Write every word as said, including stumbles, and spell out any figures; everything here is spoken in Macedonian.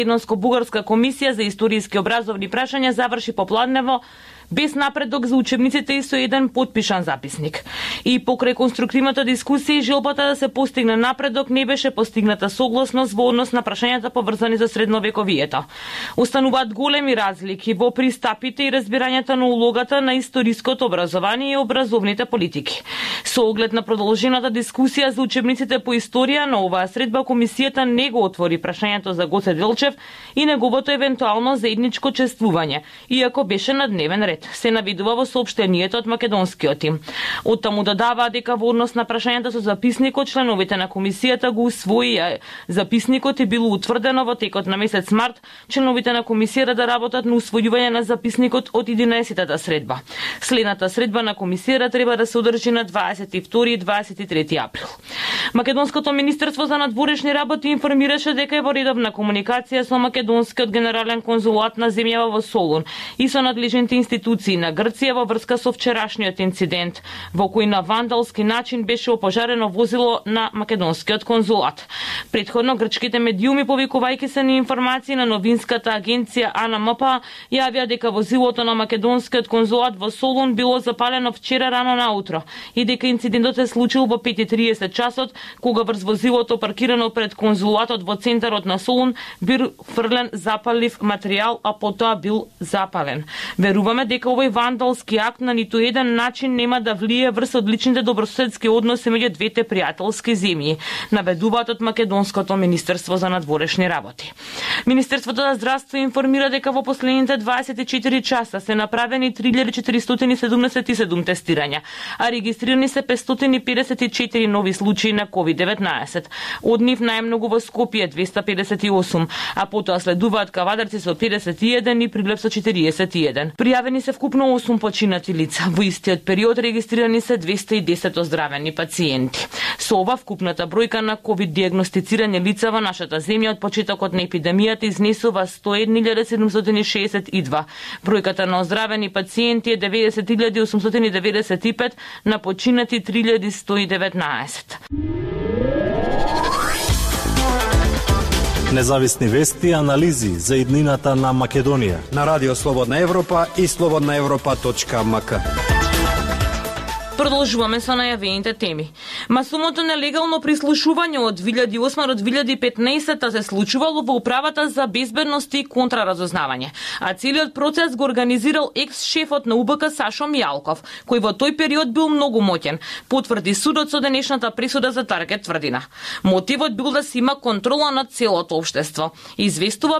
Македонско-бугарска комисија за историски образовни прашања заврши попладнево без напредок за учебниците и со еден потпишан записник. И покрај конструктивната дискусија и желбата да се постигне напредок не беше постигната согласност во однос на прашањата поврзани за средновековието. Остануваат големи разлики во пристапите и разбирањето на улогата на историското образование и образовните политики. Со оглед на продолжената дискусија за учебниците по историја на оваа средба, комисијата не го отвори прашањето за Гоце Делчев и неговото евентуално заедничко чествување, иако беше на дневен ред, се навидува во соопштението од македонскиот тим. Од таму додаваа дека во однос на прашањата со записникот, членовите на комисијата го усвоија записникот и било утврдено во текот на месец март членовите на комисијата да работат на усвојување на записникот од единаесеттата средба. Следната средба на комисијата треба да се одржи на дваесет и втори и дваесет и трети април. Македонското министерство за надворешни работи информираше дека е во редовна комуникација со македонскиот генерален конзулат на земјава во Солун и со надлежните институции на Грција во врска со вчерашниот инцидент, во кој на вандалски начин беше опожарено возило на македонскиот конзулат. Претходно грчките медиуми, повикувајќи се на информации на новинската агенција А Н М П, јавија дека возилото на македонскиот конзулат во Солун било запалено вчера рано наутро и дека инцидентот се случил во пет и триесет часот, кога врз возилото паркирано пред конзулатот во центарот на Солун бил фрлен запалив материјал, а потоа бил запален. Веруваме дека овој вандалски акт на ниту еден начин нема да влие врз одличните добрососедски односи меѓу двете пријателски земји, наведуваат од Македонското министерство за надворешни работи. Министерството за здравство информира дека во последните дваесет и четири часа се направени три илјади четиристотини седумдесет и седум тестирања, а регистрирани се петстотини педесет и четири нови случаи на ковид деветнаесет. Од нив најмногу во Скопје двеста педесет и осум, а потоа следуваат Кавадарци со педесет и еден и Прилеп со четириесет и еден. Пријавени се вкупно осум починати лица. Во истиот период регистрирани се двеста и десет оздравени пациенти. Со ова вкупната бројка на ковид диагностицирани лица во нашата земја од почетокот на епидемијата изнесува сто еден илјади седумстотини шеесет и два. Бројката на оздравени пациенти е деветдесет илјади осумстотини деветдесет и пет, на починати три илјади сто и деветнаесет. Независни вести и анализи за иднината на Македонија на Радио Слободна Европа и слободна европа точка м к. Продолжуваме со најавените теми. Масовното нелегално прислушување од две илјади и осма до две илјади и петнаесетта се случувало во Управата за безбедност и контраразузнавање, а целиот процес го организирал екс-шефот на У Б К Сашо Мијалков, кој во тој период бил многу моќен, потврди судот со денешната присуда за Таргет тврдина. Мотивот бил да се има контрола над целото општество, известува